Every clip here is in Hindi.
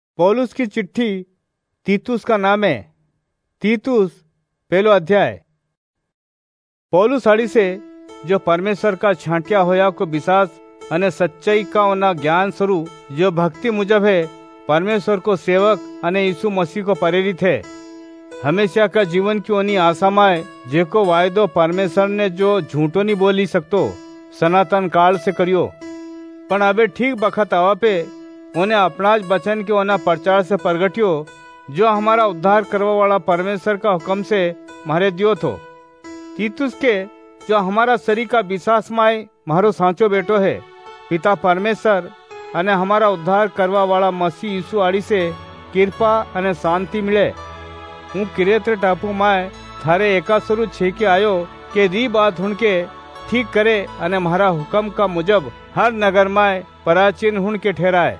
पौलुस की चिट्ठी तीतुस का नाम है। तीतुस पहलो अध्याय। पौलुस आड़ी से जो परमेश्वर का छांटिया होया को विश्वास अने सच्चाई का ओना ज्ञान स्वरूप जो भक्ति मुजब है परमेश्वर को सेवक अने यीशु मसीह को प्रेरित है। हमेशा का जीवन की ओनी आशा में जेको वायदो परमेश्वर ने जो झूठो नहीं बोली सकतो सनातन काल से करियो, पण अबे ठीक बखत आवा पे उन्हें अपना ज वचन के ओना प्रचार से प्रगटियो जो हमारा उद्धार करवा वाला परमेश्वर का हुक्म से मारे दियो थो। तीतुस के जो हमारा शरीर का विश्वास माय मारो सांचो बेटो है, पिता परमेश्वर अने हमारा उद्धार करवा वाला मसीह यीशु आड़ी से कृपा अने शांति मिले। हूँ किरेत टापू माय थारे एका स्वरूप छे के आयो के दी बात हुण के ठीक करे अने मारा हुक्म का मुजब हर नगर माय प्राचीन हुण के ठहराए।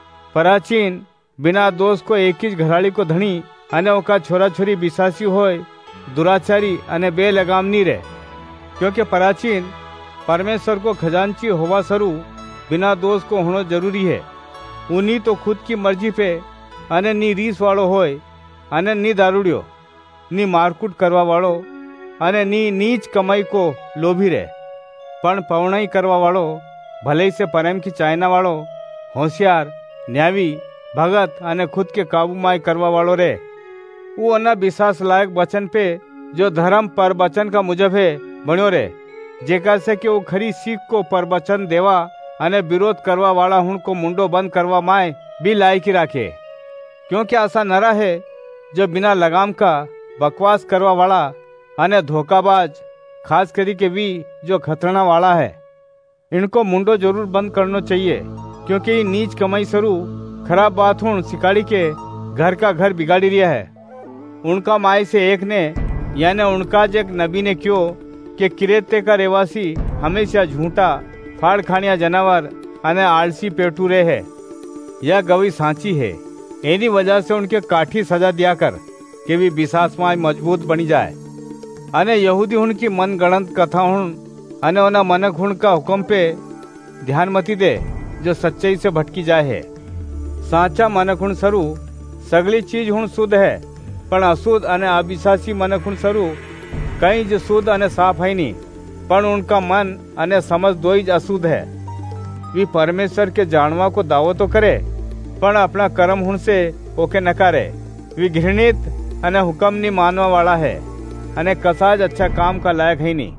प्राचीन बिना दोष को एक ही घराड़ी को धनी अने ओका छोरा छोरी विश्वासी होय, दुराचारी अने बेलगाम नी रहे, क्योंकि प्राचीन परमेश्वर को खजांची होवा सरू बिना दोष को होना जरूरी है। उन्हीं तो खुद की मर्जी पे अने नी रीस वालो होय अने नी दारूडियो, नी मारकूट करवा वालो अने नी नीच कमाई को लोभी रहे, पण पवणाई करवा वालो, भले से प्रेम की चाहना वालो, होशियार, न्यावी, भगत अने खुद के काबू माय करवा वालो रे। वो अन्ना विश्वास लायक वचन पे जो धर्म पर वचन का मुजब है बण्यो रे, जेका से कि वो खरी सीख को पर वचन देवा अने विरोध करवा वाला हुण को मुंडो बंद करवा माय भी लायकी राखे। क्योंकि ऐसा नरा है जो बिना लगाम का बकवास करवा वाला अने धोखाबाज, खास करी के भी जो खतरना वाला है, इनको मुंडो जरूर बंद करना चाहिए। क्योंकि ये नीच कमाई सरू खराब बात हुण सिकाड़ी के घर का घर बिगाड़ी रिया है। उनका माय से एक ने यानी उनका एक नबी ने क्यों कि किरेते का रेवासी हमेशा झूठा, फाड़ खानिया जानवर अने आलसी पेटू रहे है। यह गवी सांची है। एनी वजह से उनके काठी सजा दिया कर कि भी विश्वास में मजबूत बनी जाए। अने यहूदी उनकी मन गणत कथा हुण अने ओना मनक हुण का हुक्म पे ध्यान मती दे जो सच्चाई से भटकी जाए है। साचा मनक हुण सरू सगली चीज हुण शुद्ध है, पण अशुद्ध अने अविश्वासी मनक हुण सरू कहीं जो शुद्ध अने साफ है नहीं, पण उनका मन अने समझ दोई ज अशुद्ध है। वे परमेश्वर के जानवा को दावो तो करे, पण अपना कर्म हुण से ओके नकारे। वे घृणित अने हुक्म नहीं मानवा वाला है अने कसाज अच्छा काम का लायक है नहीं।